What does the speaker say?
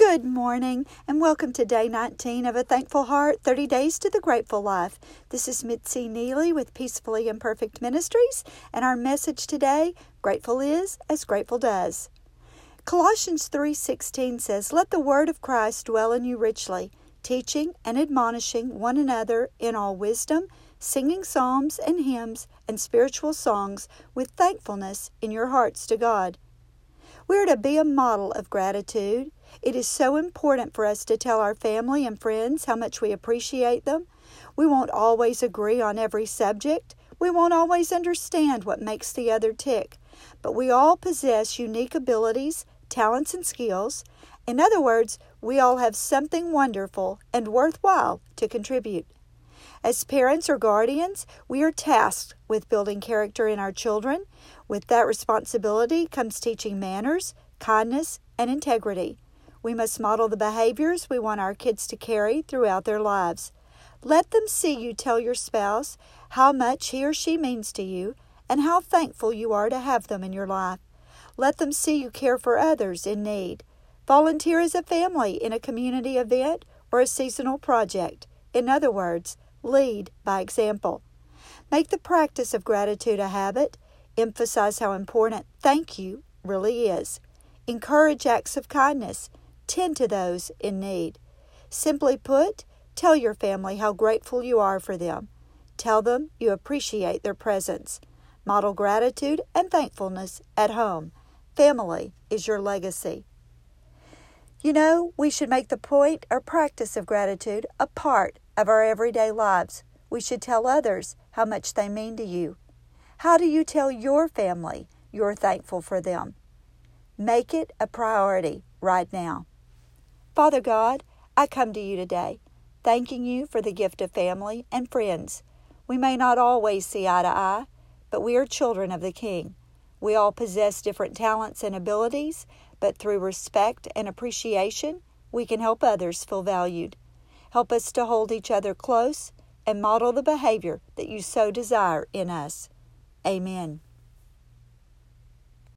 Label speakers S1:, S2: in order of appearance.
S1: Good morning, and welcome to Day 19 of A Thankful Heart, 30 Days to the Grateful Life. This is Mitzi Neely with Peacefully Imperfect Ministries, and our message today, Grateful is as grateful does. Colossians 3:16 says, "Let the word of Christ dwell in you richly, teaching and admonishing one another in all wisdom, singing psalms and hymns and spiritual songs with thankfulness in your hearts to God." We are to be a model of gratitude. It is so important for us to tell our family and friends how much we appreciate them. We won't always agree on every subject. We won't always understand what makes the other tick. But we all possess unique abilities, talents, and skills. In other words, we all have something wonderful and worthwhile to contribute. As parents or guardians, we are tasked with building character in our children. With that responsibility comes teaching manners, kindness, and integrity. We must model the behaviors we want our kids to carry throughout their lives. Let them see you tell your spouse how much he or she means to you and how thankful you are to have them in your life. Let them see you care for others in need. Volunteer as a family in a community event or a seasonal project. In other words, lead by example. Make the practice of gratitude a habit. Emphasize how important thank you really is. Encourage acts of kindness. Tend to those in need. Simply put, tell your family how grateful you are for them. Tell them you appreciate their presence. Model gratitude and thankfulness at home. Family is your legacy. You know, we should make the point or practice of gratitude a part of our everyday lives. We should tell others how much they mean to you. How do you tell your family you're thankful for them? Make it a priority right now. Father God, I come to you today, thanking you for the gift of family and friends. We may not always see eye to eye, but we are children of the King. We all possess different talents and abilities, but through respect and appreciation, we can help others feel valued. Help us to hold each other close and model the behavior that you so desire in us. Amen.